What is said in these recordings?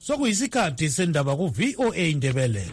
Sokuyisikhathi sendaba ku VOA Indebele.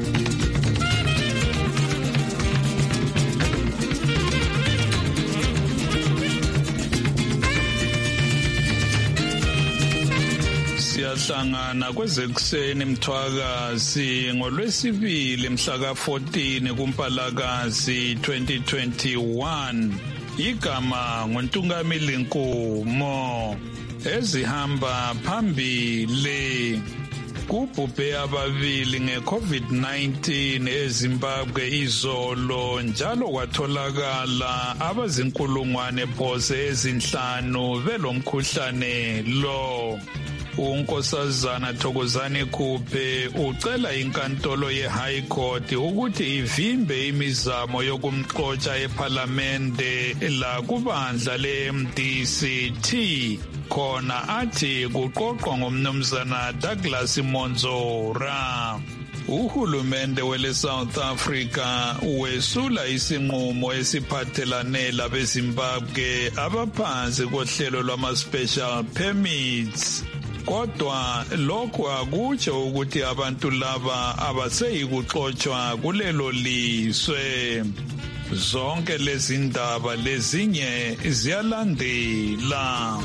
Siyahlangana kwezekuseni Mthwakazi ngolwesibili mhla ka-14 kuMpalakazi 2021. Igama nguNtungamili Nkumo. Ezihamba phambili kubhubhe ababili nge-COVID-19 eZimbabwe izolo, njalo kwatholakala abazinkulungwane phose ezinhlanu belomkhuhlane lo. uNkosazana Thokozani Khuphe ucela inkantolo ye-High Court ukuthi ivimbe imizamo yokumxotsha ePhalamende la kubandla le-MDCT, khona athi kuqoqwa ngumnumzana Douglas Monzora. Uhulumende wele South Africa wesula isinqumo esiphathelane labeZimbabwe abaphansi kohlelo lwama-special permits. Kodwa lokhu akutsho ukuthi abantu laba abaseyikuxotshwa kulelo lizwe. Zonke lezi ndaba lezinye ziyalandela.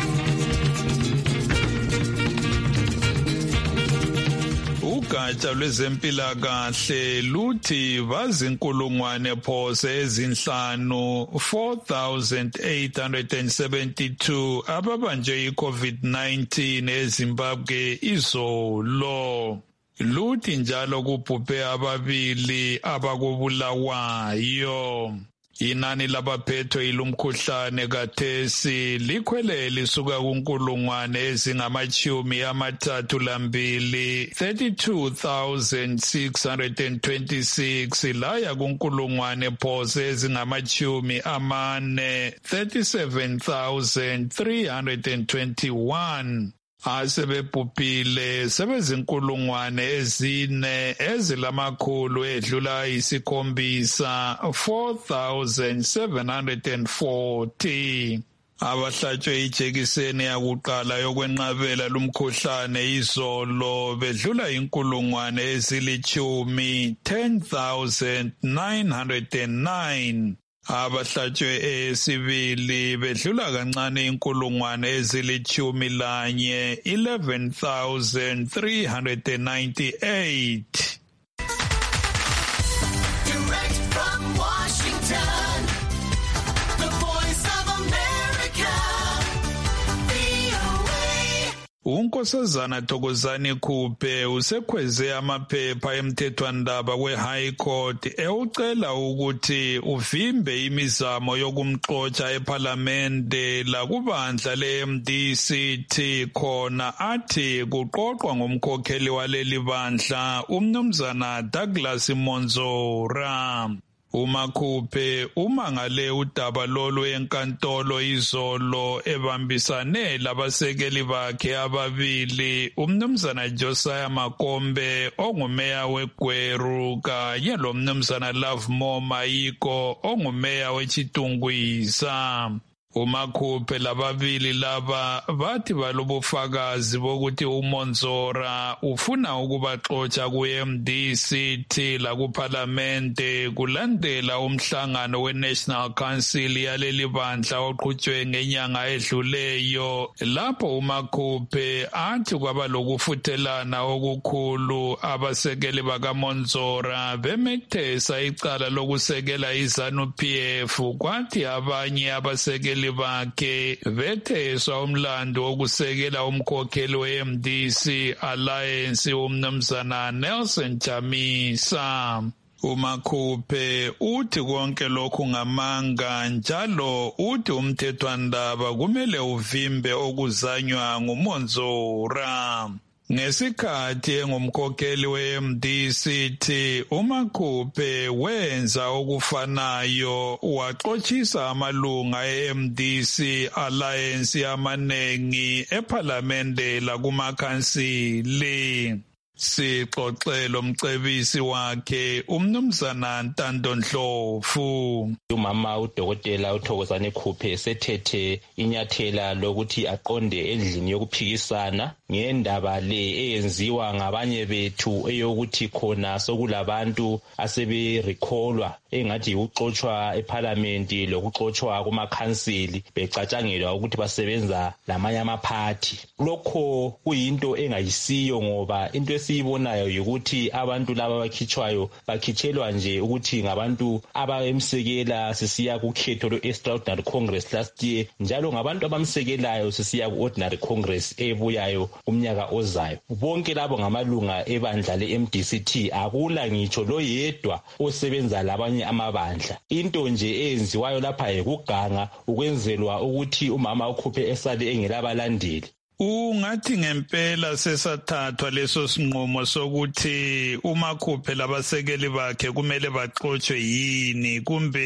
Ugatsha lwezempilakahle luthi bazinkulungwane phose ezinhlanu 4,872 ababanjwe i-COVID-19 eZimbabwe izolo. Luthi njalo kubhubhe ababili abakubulawayo. Inani labaphethwe ilumkhuhlane kathesi likhwele lisuka kunkulungwane ezingama-32 32,626 laya kunkulungwane phose ezingama-40 37,321. Asebebhubhile sebezinkulungwane ezine ezilamakhulu edlula isikhombisa 4,740. Abahlatshwe ijekiseni yakuqala yokwenqabela lumkhuhlane izolo bedlula inkulungwane ezilitshumi 10,909. Abahlatshwe esibili bedlula kancane inkulungwane ezilitshumi lanye 11,398. Direct from Washington, the Voice of America, VOA. uNkosazana Thokozani Khuphe usekhweze amaphepha emthethwandaba we-High Court ewucela ukuthi uvimbe imizamo yokumxotsha ePhalamende lakubandla le-MDCT, khona athi kuqoqwa ngumkhokheli waleli bandla umnumzana Douglas Monzora. uMakhuphe umangale udaba lolu enkantolo izolo ebambisane labasekeli bakhe ababili, umnumzana Josiah Makombe ongumeya weGweru kanye lomnumzana Lovemore Mayiko ongumeya weChitungwisa. uMakhuphe lababili laba bathi balobufakazi bokuthi uMonzora ufuna ukubaxotsha ku-MDCT lakuphalamende kulandela umhlangano we-National Council yaleli bandla oqhutshwe ngenyanga edluleyo, lapho uMakhuphe athi kwaba lokufuthelana okukhulu abasekeli bakaMonzora bemethesa icala lokusekela iZANU-PF, kwathi abanye abasekeli bakhe betheswa umlando wokusekela umkhokheli we-MDC Alliance umnumzana Nelson Chamisa. uMakhuphe uthi konke lokhu ngamanga, njalo uthi umthethwandaba kumele uvimbe okuzanywa nguMonzora. Ngesikhathi engumkhokheli we-MDCT, uMakhuphe wenza okufanayo, waxotsisa amalunga e-MDC Alliance amaningi ePhalamende lakumakhansili. Sixoxe lomcebisi wakhe umnumzana Ntando Ndlovu. Umama uDokotela uThokozani Khuphe sethethe inyathela lokuthi aqonde endlini yokuphikisana ngendaba le eyenziwa ngabanye bethu eyokuthi khona sokulabantu asebe-recallwa engathi ukuxotshwa eParliament lokuxotshwa kumakhansili becatshangelwa ukuthi basebenza lamanye amaphathi. Lokho kuyinto engayisiyo ngoba into esiyibonayo yikuthi abantu laba bakhitshwayo bakhitshelwa nje ukuthi ngabantu abamsekela sisiya kukhetho lwe-Extraordinary Congress last year, njalo ngabantu abamsekelayo sisiya ku-Ordinary Congress ebuyayo umnyaka ozayo. Bonke labo ngamalunga ebandla le-MDCT, akula ngitsho loyedwa osebenza labanye amabandla. Into nje eyenziwayo lapha yikuganga ukwenzelwa ukuthi umama ukhuphe esale engelabalandeli. Ungathi ngempela sesathathwa leso sinqumo sokuthi umakhuphe labasekeli bakhe kumele baxotshwe yini kumbe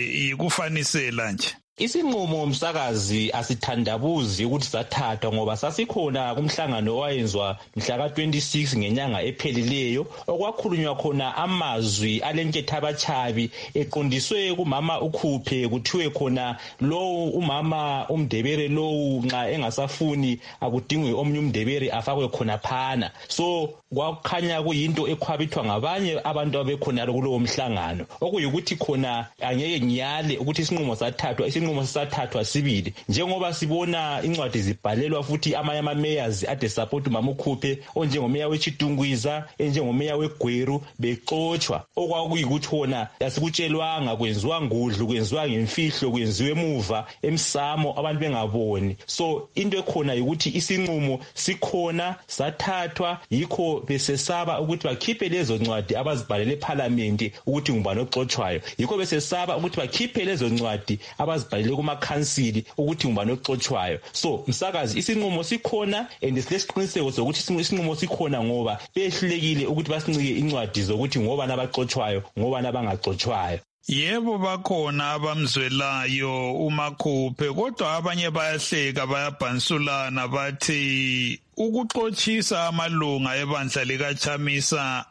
ikufanisela nje? Isinqumo msakazi asithandabuzi ukuthi sathathwa ngoba sasikhona kumhlangano owayenziwa mhla ka-26 ngenyanga ephelileyo okwakhulunywa khona amazwi alenketha abatshabi eqondiswe kumama ukhuphe kuthiwe khona lowu umama umndebere lowu nxa engasafuni akudingwe omunye umndebere afakwe khona phana. So kwakhanya kuyinto ekhwabithwa ngabanye abantu abekhona kulowo mhlangano okuyikuthi khona angeke ngiyale ukuthi isinqumo sathathwa. Isinqumo sisathathwa sibili njengoba sibona incwadi zibhalelwa futhi amanye ama-mayors ade support umama ukhuphe onjengomeya weChitungwiza enjengomeya weGweru bexotshwa okwakuyikuthi khona asikutshelwanga kwenziwa ngudlu kwenziwa ngemfihlo kwenziwe emuva emsamo abantu bengaboni. So into ekhona ukuthi isinqumo sikhona sathathwa yikho besesaba ukuthi bakhiphe lezo ncwadi abazibhalele eParliament ukuthi ngubani oxotshwayo, yikho besesaba ukuthi bakhiphe lezo ncwadi abazibhalele kumakhansili ukuthi ngubani oxotshwayo. So msakazi isinqumo sikhona and silesiqiniseko sokuthi isinqumo sikhona ngoba behlulekile ukuthi basincike incwadi zokuthi ngobani abaxotshwayo ngobani abangaxotshwayo. Yebo bakhona abamzwelayo umakhuphe kodwa abanye bayahleka bayabhansulana bathi ukuxotshisa amalunga ebandla likaChamisa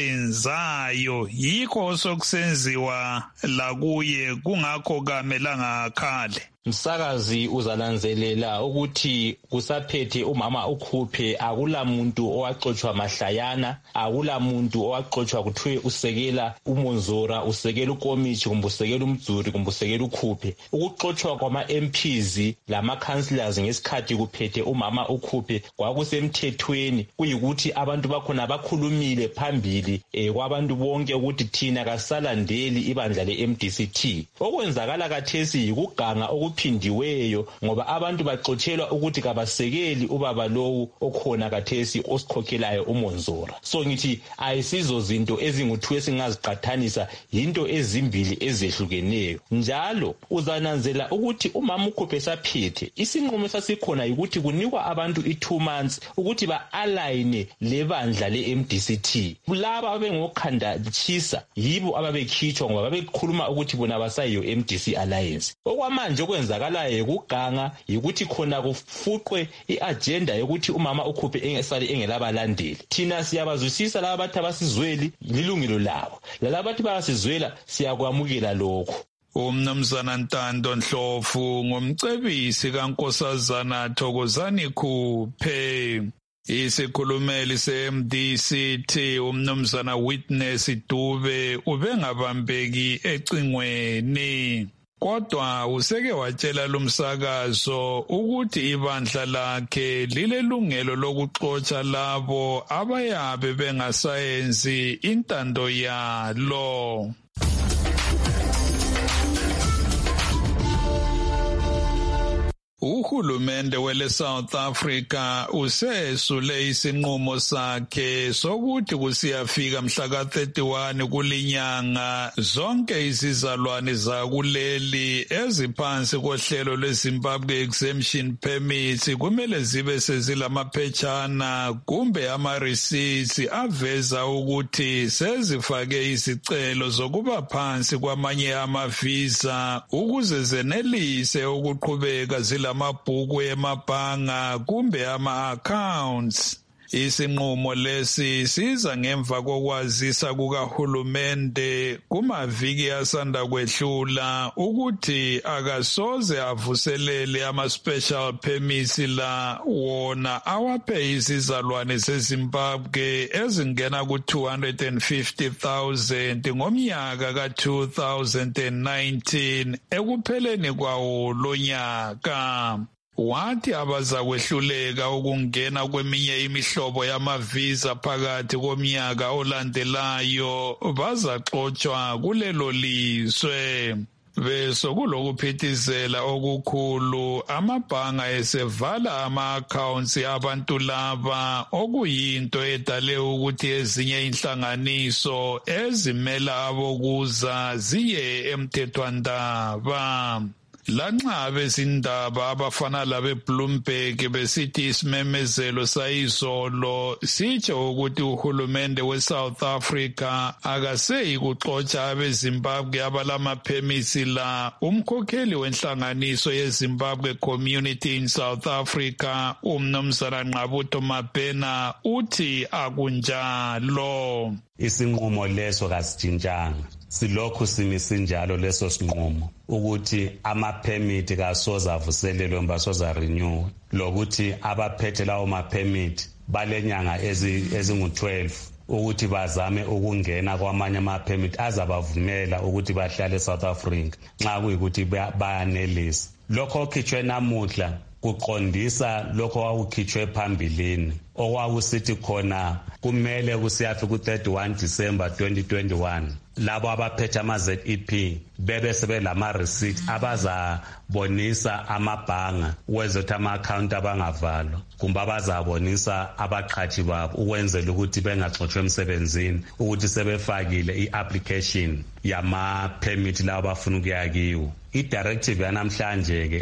akwenzayo yikho sokusenziwa lakuye kungakho kamelanga akhale. Msakazi uzananzelela ukuthi kusaphethe umama ukhuphe akula muntu owaxotshwa mahlayana, akula muntu owaxotshwa kuthiwe usekela uMonzora, usekela uKomichi kumbe usekela uMdzuri kumbe usekela ukhuphe. Ukuxotshwa kwama-MPs lama-councillors ngesikhathi kuphethe umama ukhuphe kwakusemthethweni, kuyikuthi abantu bakhona bakhulumile phambili kwabantu bonke ukuthi thina kasalandeli ibandla le-MDCT. Okwenzakala kathesi yikuganga okuphindiweyo ngoba abantu baxotshelwa ukuthi kabasekeli ubaba lowu okhona kathesi osikhokhelayo uMonzora. So ngithi ayisizo zinto ezingu-2 esingaziqathanisa, yinto ezimbili ezehlukeneyo. Njalo uzananzela ukuthi umama ukhuphe saphethe isinqumo sasikhona yikuthi kunikwa abantu 2 months ukuthi ba-aligne lebandla le-MDCT. Laba abengokhanda tshisa yibo ababekhitshwa ngoba babekhuluma ukuthi bona basayiyo MDC Alliance. Okwamanje okwenzakalayo kuganga yikuthi khona kufuqwe i-agenda yokuthi umama ukhuphe engesali engelabalandeli. Thina siyabazwisisa laba bathi abasizweli lilungelo labo, lalaba bathi bayasizwela siyakwamukela lokho. Umnumzana Ntando Ndlovu ngumcebisi kaNkosazana Thokozani Khuphe. Isikhulumeli se-MDCT umnumzana Witness Dube ubengabambeki ecingweni. Kodwa useke watshela lumsakazo ukuthi ibandla lakhe lilelungelo lokuxotsha labo abayabe bengasayenzi intando yalo. Uhulumende wele South Africa usesule isinqumo sakhe sokuthi kusiyafika mhla ka-31 kulinyanga zonke izizalwane zakuleli eziphansi kohlelo lweZimbabwe Exemption Permits kumele zibe sezilamaphetshana kumbe ama-receipts aveza ukuthi sezifake izicelo zokuba phansi kwamanye amavisa ukuze zenelise ukuqhubeka lamabhuku emabhanga kumbe ama-accounts. Isinqumo lesi siza ngemva kokwazisa kukahulumende kumaviki asanda kwedlula ukuthi akasoze avuselele ama-special permits la wona awaphe izizalwane zeZimbabwe ezingena ku-250,000 ngomnyaka ka-2019 ekupheleni kwawo lonyaka. Wathi abazakwehluleka ukungena kweminye imihlobo yamavisa phakathi komnyaka olandelayo bazaxotshwa kulelo lizwe. Besokulokuphithizela okukhulu, amabhanga esevala ama-accounts abantu laba, okuyinto edale ukuthi ezinye inhlanganiso ezimela abokuza ziye emthethwandaba. Lanxa abezindaba abafana labeBloomberg besithi isimemezelo sayizolo sitsho ukuthi uhulumende weSouth Africa akaseyi kuxotsha abeZimbabwe abalama-permits la, umkhokheli wenhlanganiso yeZimbabwe Community in South Africa, uMnumzana Nqabutho Mabhena, uthi akunjalo. Isinqumo leso kasijintshanga. Silokhu simisinjalo leso sinqumo ukuthi ama-permit kasoze avuselelwe mbasoza renew, lokuthi abaphethe lawo ma-permit balenyanga ezingu-12 ukuthi bazame ukungena kwamanye ama-permit azabavumela ukuthi bahlale eSouth Africa nxa kuyikuthi bayanelisa. Lokho okhitshwe namuhla kuqondisa lokho kwakukhitshwe phambilini okwakusithi khona kumele kusiyafika ku-31 December 2021 labo abaphethe ama-ZEP bebe sebelama-receipt abazabonisa amabhanga ukwenza ama-account abangavalwa kumbe abazabonisa abaqhathi babo ukwenzela ukuthi bengaxotshwe emsebenzini ukuthi sebefakile i-application yama-permit labo abafuna ukuya kiwo. I-directive yanamhlanje-ke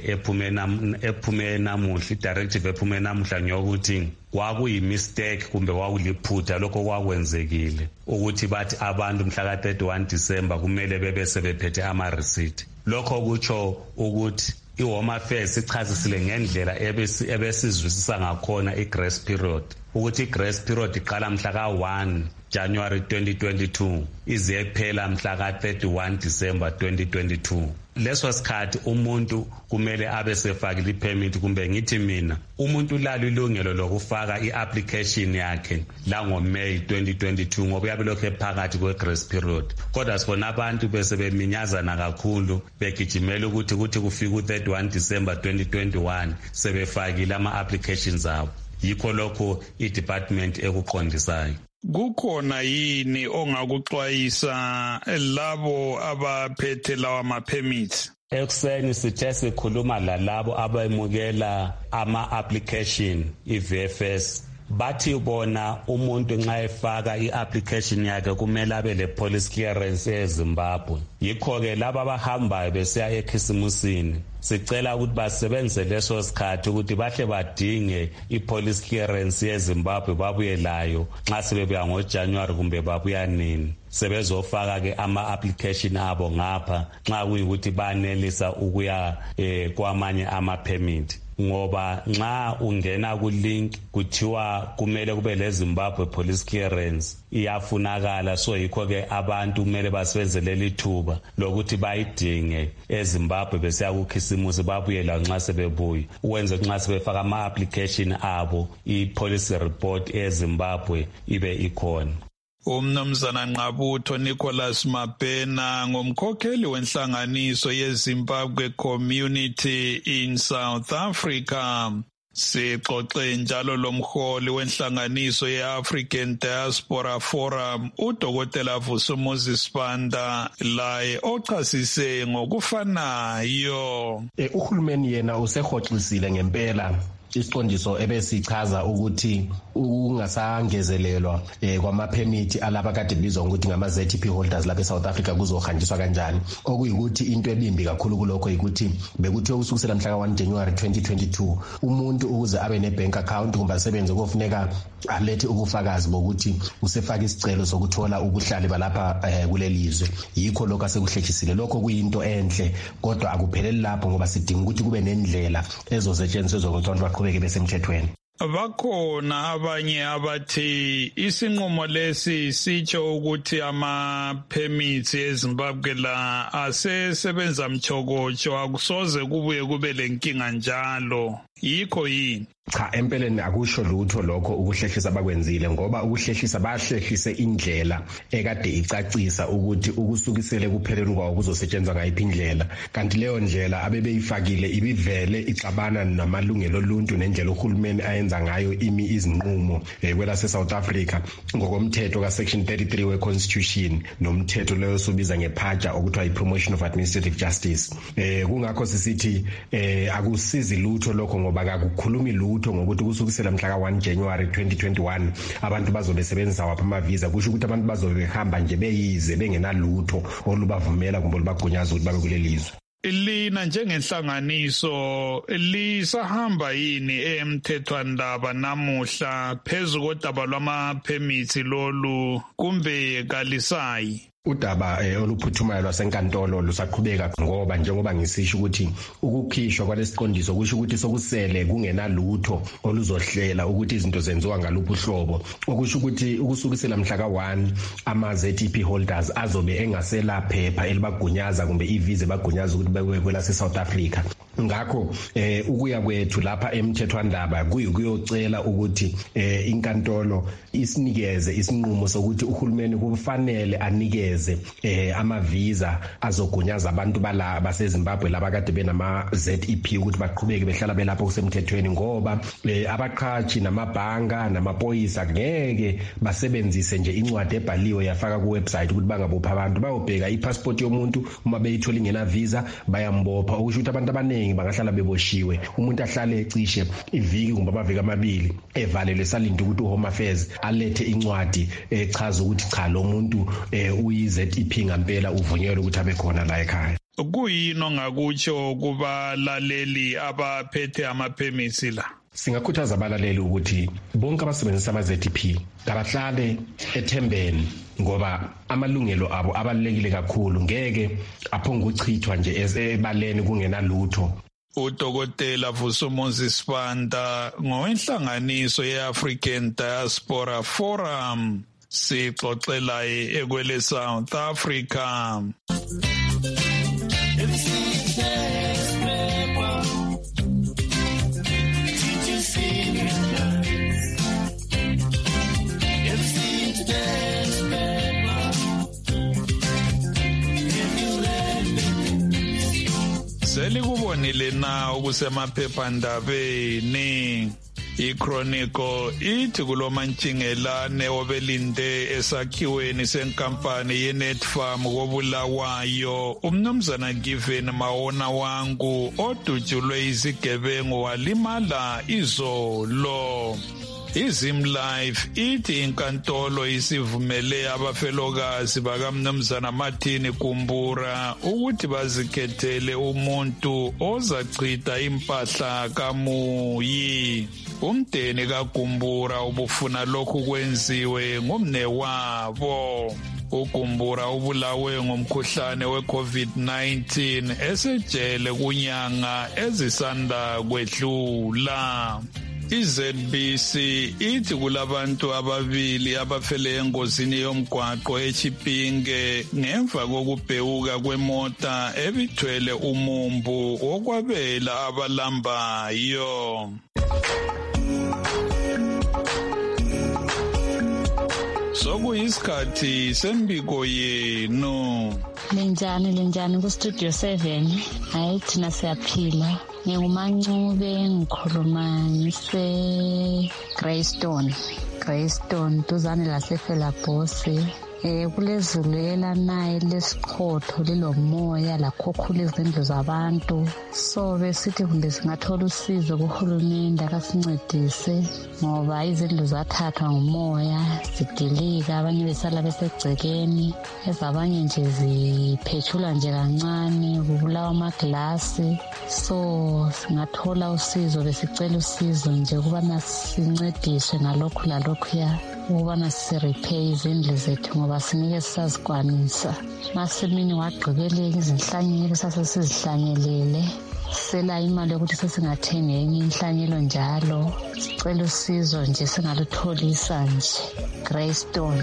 ephume namuhla, i-directive ephume namuhla ngiyokuthi kwakuyi-mistake kumbe kwakuliphutha lokho kwakwenzekile ukuthi bathi abantu mhla ka-31 December kumele bebe sebephethe ama-receipt. Lokho kutsho ukuthi i-Home Affairs ichazisile ngendlela ebesizwisisa ngakhona i-grace period, ukuthi i-grace period iqala mhla ka-1 January 2022 ize phela mhla ka-31 December 2022. Leso sikhathi umuntu kumele abe sefakile i-permit, kumbe ngithi mina umuntu ulalo ilungelo lokufaka i-application yakhe la ngo-May 2022 ngoba uyabe lokhu ephakathi kwe-grace period. Kodwa sibona abantu bese beminyazana kakhulu begijimela ukuthi kufika u-31 December 2021 sebefakile ama-applications abo. Yikho lokho i-department ekuqondisayo. Kukhona yini ongakuxwayisa labo abaphethe lawa ma-permits? Ekuseni sithe sikhuluma lalabo abemukela ama-application i-VFS, bathi bona umuntu nxa efaka i-application yakhe kumele abe le police clearance eZimbabwe. Yikho-ke laba abahambayo besiya ekhisimusini sicela ukuthi basebenzise leso sikhathi ukuthi bahle badinge i-police clearance yeZimbabwe babuye layo nxa sebebuya ngoJanuwari kumbe babuya nini, sebezofaka-ke ama-application abo ngapha nxa kuyikuthi banelisa ukuya kwamanye ama-permit. Ngoba nxa ungena ku-link kuthiwa kumele kube leZimbabwe police clearance iyafunakala, so yikho-ke abantu kumele basebenzele lithuba lokuthi bayidinge eZimbabwe besiya kukhisimusi babuye lawo nxa sebebuya, ukwenza nxa sebefaka ama-application abo i-police report eZimbabwe ibe ikhona. Umnumzana Nqabutho Nicholas Mabhena ngumkhokheli wenhlanganiso yeZimbabwe Community in South Africa. Sixoxe njalo lomholi wenhlanganiso ye-African Diaspora Forum uDokotela Vusumuzi Sibanda, laye ochasise ngokufanayo. Uhulumeni yena usehoxisile ngempela isiqondiso ebesichaza ukuthi ungasangezelelwa kwama-permit alaba kade bizwa ukuthi ngama-ZEP holders lapha eSouth Africa kuzohanjiswa kanjani, okuyikuthi into ebimbi kakhulu kulokho yikuthi bekuthiwe ukusukela mhla ka-1 January 2022 umuntu ukuze abe ne-bank account kumbe asebenze kofuneka alethe ubufakazi bokuthi usefaka isicelo sokuthola ubuhlali balapha kulelizwe. Yikho lokho asekuhlekisile. Lokho kuyinto enhle kodwa akupheleli lapho, ngoba sidinga ukuthi kube nendlela ezosetshenziswa zokuthi abantu baqhubeke besemthethweni. Bakhona abanye abathi isinqumo lesi sitsho ukuthi ama-permits eZimbabwe la asesebenza mchokotsho, akusoze kubuye kube lenkinga njalo. Yikho yini? Cha, empeleni akusho lutho lokho ukuhlehlisa abakwenzile, ngoba ukuhlehlisa bahlehlise indlela ekade icacisa ukuthi ukusukisele kupheleni kwawo kuzosetshenzwa ngayiphi indlela, kanti leyo ndlela abebeyifakile ibivele ixabana namalungelo oluntu nendlela uhulumeni ayenza ngayo izinqumo kwelase South Africa ngokomthetho ka section 33 we constitution nomthetho leyo sobiza ngephaja okuthiwa i-promotion of administrative justice. Kungakho sisithi akusizi lutho lokho, ngoba akukhulumi lutho ngokuthi kusukisela mhla ka-1 January 2021 abantu bazobe sebenzisa wapha amavisa. Kusho ukuthi abantu bazobe behamba nje beyize bengenalutho olubavumela kumbe olubagunyaza ukuthi babe kuleli lizwe. Lina njengenhlanganiso lisahamba yini emthethwandaba namuhla phezu kodaba lwama-permits lolu, kumbe kalisayi? Udaba oluphuthumayo lwasenkantolo lusaqhubeka, ngoba njengoba ngisisho ukuthi ukukhishwa kwalesiqondiso kusho ukuthi sokusele kungenalutho oluzohlela ukuthi izinto zenziwa ngaluphi uhlobo, okusho ukuthi ukusukisela mhla ka-1 ama-ZEP holders azobe engasela phepha elibagunyaza kumbe ivisa bagunyaza ukuthi bebe kwelase South Africa. Ngakho ukuya kwethu lapha emthethwandaba kuyocela ukuthi inkantolo isinikeze isinqumo sokuthi uhulumeni kufanele anikeze amavisa azogunyaza abantu bala baseZimbabwe laba kade benama ZEP ukuthi baqhubeke behlala belapho kusemthethweni, ngoba abaqhashi namabhanga namapolisa ngeke basebenzise nje incwadi ebhaliwe yafaka ku website ukuthi bangabopha abantu, bayobheka ipassport yomuntu, uma beyithola ingena visa bayambopha, okusho ukuthi abantu abaningi bangahlala beboshiwe, umuntu ahlale ecishe iviki kumbe amaviki amabili evalelwe salinde ukuthi uHome Affairs alethe incwadi echaza ukuthi cha lo muntu uyi-ZEP ngampela uvunyelwe ukuthi abe khona la ekhaya. Kuyini ongakutsho kubalaleli abaphethe ama-permits la? Singakhuthaza abalaleli ukuthi bonke abasebenzisa ama-ZEP kabahlale ethembeni, ngoba amalungelo abo abalulekile kakhulu, ngeke aphonge uchithwa nje ebaleni kungenalutho. Udokotela Vusomozi Sibanda ngowenhlanganiso ye-African Diaspora Forum sixoxela ekwele South Africa. Selikubonile na okusemaphephandabeni. iChronicle ithi kulomantshingelane obelinde esakhiweni senkampani yeNetfarm koBulawayo, umnumzana Given Mawona Wangu odutshulwe izigebengu walimala izolo. iZimlife ithi inkantolo isivumele abafelokazi bakamnumzana Martin Kumbura ukuthi bazikhethele umuntu ozachitha impahla kaMuyi. Umndeni kaGumbura ubufuna lokhu kwenziwe ngumnewabo. uGumbura ubulawe ngomkhuhlane we-COVID-19 esejele kunyanga ezisanda kwedlula. iZBC ithi kulabantu ababili abafele engozini yomgwaqo eChipinge ngemva kokubhewuka kwemota ebithwele umumbu wokwabela abalambayo. Sokuyisikhathi sembiko yenu. Linjani ku-Studio 7. Hayi thina siyaphila. NginguMancube, ngikhuluma Greystone duzane laseFelabhosi. Kulezulu elanayo lesiqhotho lilomoya lakhokhula izindlu zabantu, so besithi kumbe singathola usizo kuhulumende akasincedise ngoba izindlu zathathwa ngumoya zidilika, abanye besala besegcekeni, ezabanye nje ziphethula nje kancane, kubulawa amaglasi. So singathola usizo, besicela usizo nje ukubana sincediswe ngalokhu lalokhuya ukubana sirepay izindlu zethu ngoba sinike sisazikwanisa. Masemini wagqibeleka izinhlanyelo sasesizihlanyelele sela imali yokuthi sesingathenga enye inhlanyelo njalo. Sicela usizo nje singalutholisa nje. Greystone.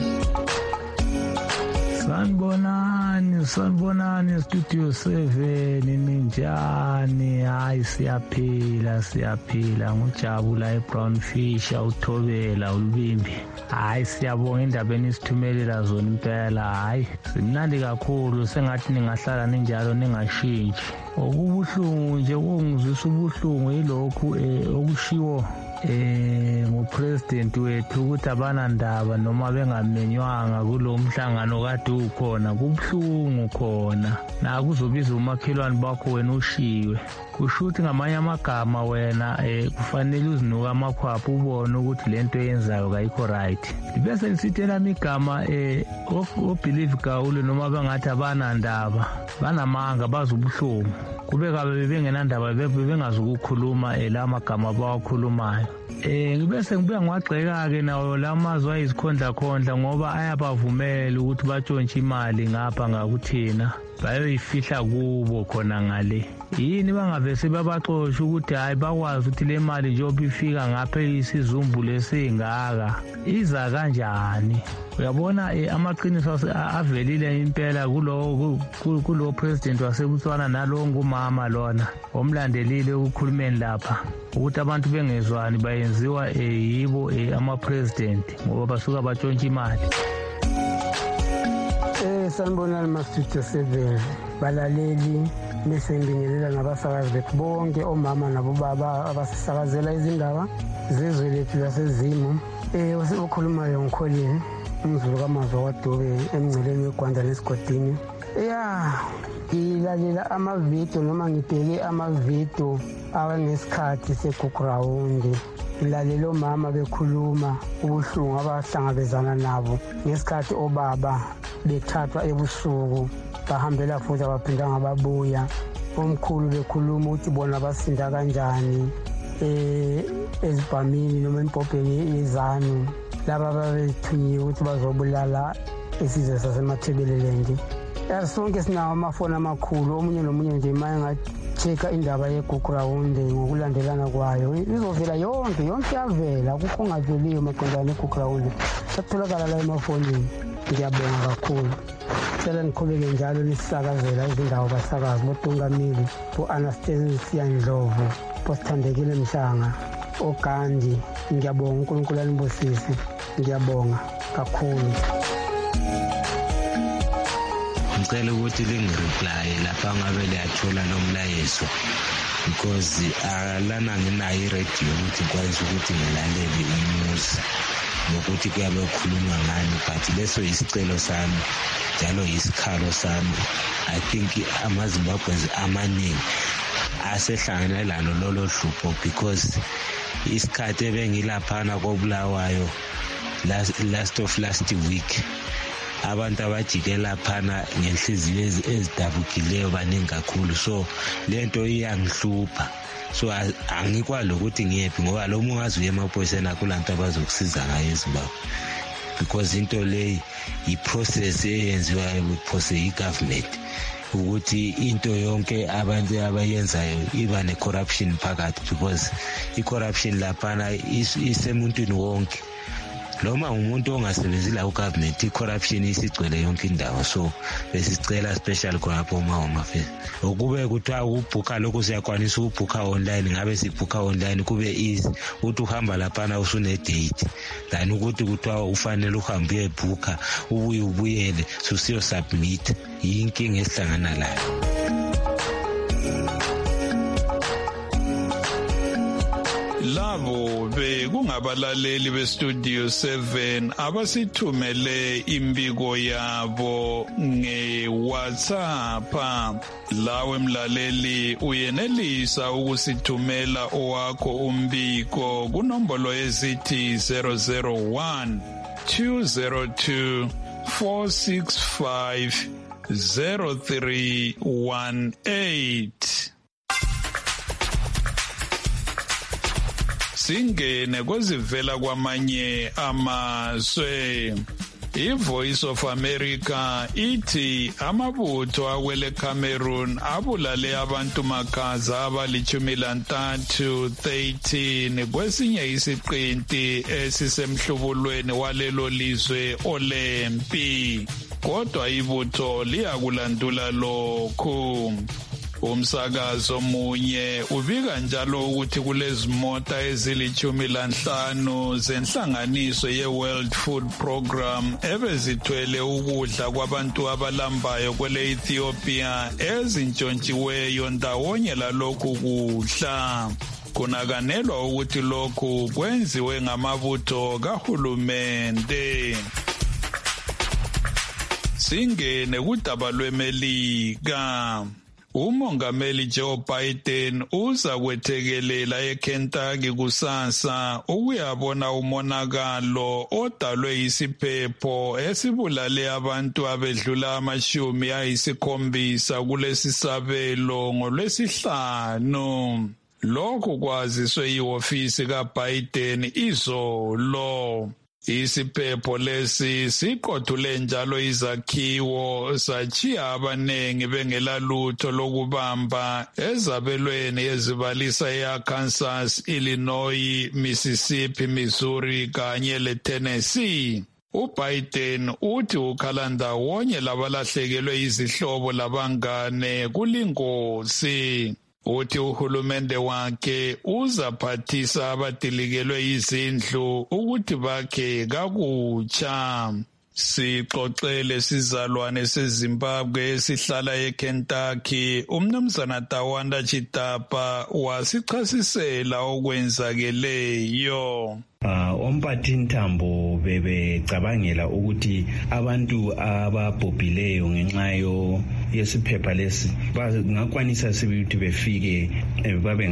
Sanibonani Studio 7 ninjani? Hayi siyaphila ngujabula eBrown Fish uThobela uLibimbi. Hayi siyabonga indabeni isithumelela zona impela. Hayi simnandi kakhulu sengathi ningahlala ninjalo ningashintshi. Okubuhlungu nje kungizwisa ubuhlungu yilokhu okushiwo ngupresident wethu ukuthi abanandaba noma bengamenywanga kulo mhlangano kade ukhona. Kubuhlungu khona na kuzobiza umakhelwane bakho wena ushiwe. Kusho ukuthi ngamanye amagama wena kufanele uzinuka amakhwapha ubone ukuthi lento eyenzayo kayikho right. Bese lisithela imigama obelieve Gawule noma bangathi abanandaba banamanga bazobuhlungu. Kube kabe bengenandaba bengazi ukukhuluma la magama bawakhulumayo. Ngibese ngibuya ngwagxeka ke nawo lamazwi ayisikhondla ngoba ayabavumela ukuthi batshontshe imali ngapha ngakuthina bayoyifihla kubo khona ngale. Yini bangavese babaxoxa ukuthi hayi bakwazi ukuthi le mali njengoba ifika ngapha isizumbu lesingaka iza kanjani. Uyabona amaqiniso avelile impela kulo president waseBotswana nalo ngumama lona omlandelile ukukhulumeni lapha ukuthi abantu bengezwani bayenziwa yibo ama-president ngoba basuka batshontsha imali. Sanibonani ma-Studio 7 balaleli nisembingelela nabasakazi bethu bonke omama nabobaba abasisakazela izindaba zezwe lethu lasezimo. Okhulumayo ngikholile umzulu kaMazwa kwaDube emngceleni weGwanda nesigodini. Ngilalela amavidiyo noma ngibheke amavidiyo awanesikhathi segugurawundi. Ngilalela omama bekhuluma ubuhlungu abahlangabezana nabo ngesikhathi obaba bethathwa ebusuku bahambela futhi abaphindanga babuya. Omkhulu bekhuluma ukuthi bona basinda kanjani ezibhamini noma empopeni yezanu laba babethunyiwe ukuthi bazobulala isizwe saseMathebeleland. Sonke sinawo amafoni amakhulu omunye nomunye nje maye ngathi-check-a indaba yeGugurawundi ngokulandelana kwayo izovela yonke yavela kukho ongaveliyo maqondana neGugurawundi satholakala la emafonini. Ngiyabonga kakhulu. Cela niqhubeke njalo nisakazela izindawo basakazi boTungamili bo-Anastasia Ndlovu boSithandekile Mshanga oGandhi. Ngiyabonga uNkulunkulu anibusise. Ngiyabonga kakhulu. Ngicela ukuthi lingireply lapha ngabe liyathola lo mlayezo because lana nginayo iradio ukuthi ngikwazi ukuthi ngilalele i-news nokuthi kuyabe kukhulunywa ngani, but leso isicelo sami njalo isikhalo sami. I think amaZimbabweans amaningi asehlangana lalo lolo hlupho because isikhathi ebengilaphana koBulawayo last week abantu abajike laphana ngenhliziyo ezidabukileyo baningi kakhulu, so lento iyangihlupha. So angikwazi ukuthi ngiyephi ngoba lo mungazi uye emaphoyiseni akulanto abazokusiza ngayo eZimbabwe because into leyi i-process eyenziwa phose i-government ukuthi into yonke abantu abayenzayo iba ne-corruption phakathi because i-corruption laphana isemuntwini wonke. Noma umuntu ongasebenzi la ugovernment i-corruption isigcwele yonke indawo. So besicela special khonapho uma affairs ukube kuthiwa ubhuka lokho siyakwanisa ukubhuka online, ngabe sibhuka online kube easy ukuthi uhamba laphana usune date than ukuthi kuthiwa ufanele uhambe uyebhuka ubuyele susiyo submit. Yinkinga esihlangana layo. Labo bekungabalaleli beStudio 7 abasithumele imbiko yabo ngeWhatsApp. Lawe mlaleli uyenelisa ukusithumela owakho umbiko kunombolo ezithi 001 202 465 0318. Singene kwezivela kwamanye amazwe. iVoice of America ithi amabutho awele Cameroon abulale abantu makaza abali-13 13 kwesinye isiqinti esisemhlubulweni walelo lizwe olempi, kodwa ibutho liyakulandula lokhu. Umsakazo munye ubika njalo ukuthi kulezi mota ezili-15 zenhlanganiso ye-World Food Program ebezithwele ukudla kwabantu abalambayo kwele-Ethiopia ezintshontshiweyo ndawonye lalokhu kudla. Kunakanelwa ukuthi lokhu kwenziwe ngamabutho kahulumende. Singene kudaba lweMelika. Umongameli Joe Biden uza kwethekelela eKentucky kusasa ukuyabona umonakalo odalwe isiphepho esibulale abantu abedlula 70 kulesi sabelo ngoLwesihlanu. Lokhu kwaziswe ihofisi kaBiden izolo. Isiphepho lesi siqothule njalo izakhiwo sachiya abanengi bengelalutho lokubamba ezabelweni ezibalisa eArkansas, Illinois, Mississippi, Missouri kanye leTennessee. uBiden uthi ukhalanda wonye labalahlekelwe izihlobo labangane kulingozi. Uthi uhulumende wakhe uzaphathisa abadilikelwe izindlu ukuthi bakhe kakutsha. Sixoxele sizalwane seZimbabwe esihlala eKentucky, umnumzana Tawanda Chitapa wasichasisela okwenzakeleyo. Omphathintambo bebecabangela ukuthi abantu ababhubhileyo ngenxa yesiphepha lesi bangakwanisa ukuthi befike babe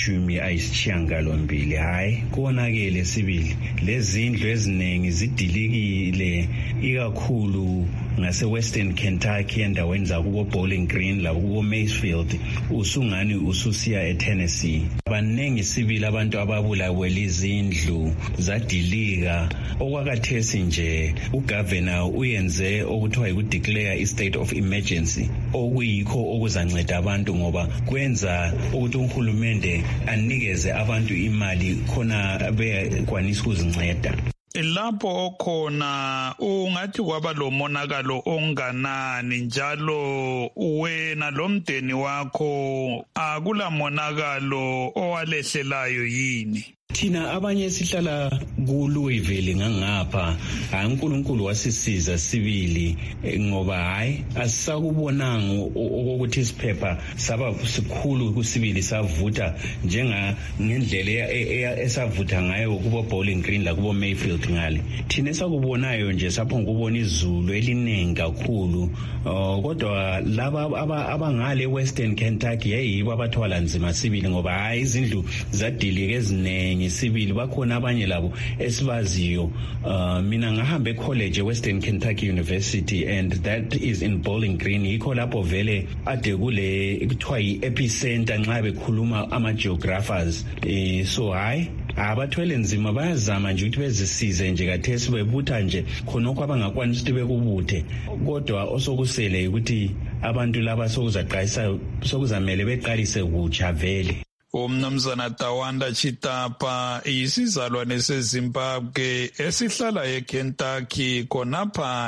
ngama-80. Hayi, konakele sibili. Lezindlu eziningi zidilikile, ikakhulu ngase-Western Kentucky endaweni zakubo Bowling Green lakubo Maysfield, usungani ususiya eTennessee. Abaningi sibili abantu ababulawe lizindlu zadilika. Okwakathesi nje ugovernor uyenze okuthiwa yikudeclare i-state of emergency, okuyikho okuzanceda abantu ngoba kwenza ukuthi uhulumende anikeze abantu imali khona bekwanisa ukuzinceda. Lapho okhona ungathi kwaba lo monakalo onganani, njalo wena lomndeni wakho akula monakalo owalehlelayo yini? Thina abanye sihlala kuLouisville ngangapha, hayi uNkulunkulu wasisiza sibili ngoba hayi asisakubonanga ukuthi isiphepha saba sikhulu kusibili savutha ngendlela esavutha ngayo kubo Bowling Green la kubo Mayfield ngale. Thina esakubonayo nje sapho ngubona izulu eliningi kakhulu, kodwa laba abangale Western Kentucky yayibo abathwala nzima sibili ngoba hayi izindlu zadilika eziningi sibili. Bakhona abanye labo esibaziyo. Mina ngahamba ecollege eWestern Kentucky University, and that is in Bowling Green. Yikho lapho vele ade kule kuthiwa yi-epicenter nxa bekhuluma ama-geographers. So hayi abathwele nzima bayazama nje ukuthi bezisize nje kathesi bebutha nje khonokho abangakwanisa ukuthi bekubuthe, kodwa osokusele ukuthi abantu laba sokuzamele beqalise kutsha vele. Umnumzana Tawanda Chitapa isizalwane seZimbabwe esihlala eKentucky khonapha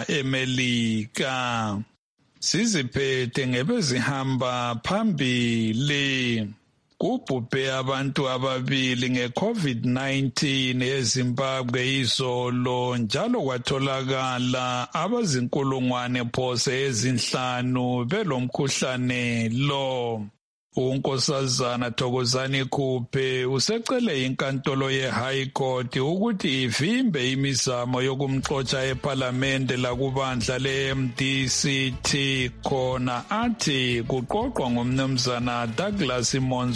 eMelika. Siziphethe ngebezihamba phambili. Kubhubhe abantu ababili nge-COVID-19 eZimbabwe izolo, njalo kwatholakala abazinkulungwane phose ezinhlanu belomkhuhlane lo. uNkosazana Thokozani Khuphe usecele inkantolo ye-High Court ukuthi ivimbe imizamo yokumxotsha eParliamente lakubandla le-MDCT khona athi kuqoqwa ngumnumzana Douglas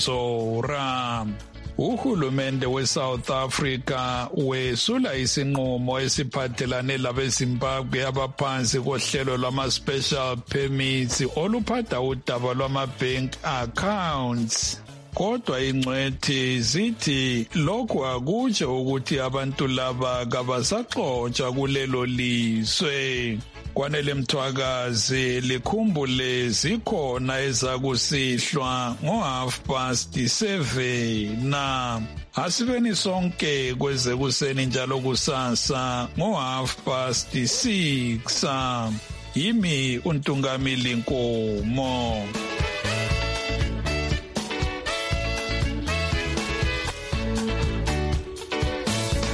Monzora. Uhulumende weSouth Africa wesula isinqumo esiphathelane labeZimbabwe abaphansi kohlelo lwama-special permits oluphatha udaba lwama-bank accounts. kodwa ingcwethi zithi lokhu akutsho ukuthi abantu laba kabasaxotshwa kulelo lizwe. Kwanele Mthwakazi likhumbule zikhona ezakusihlwa ngo7:30 na asibeni sonke kweze kuseni njalo kusasa ngo6:30. Yimi uNtungamili Nkomo.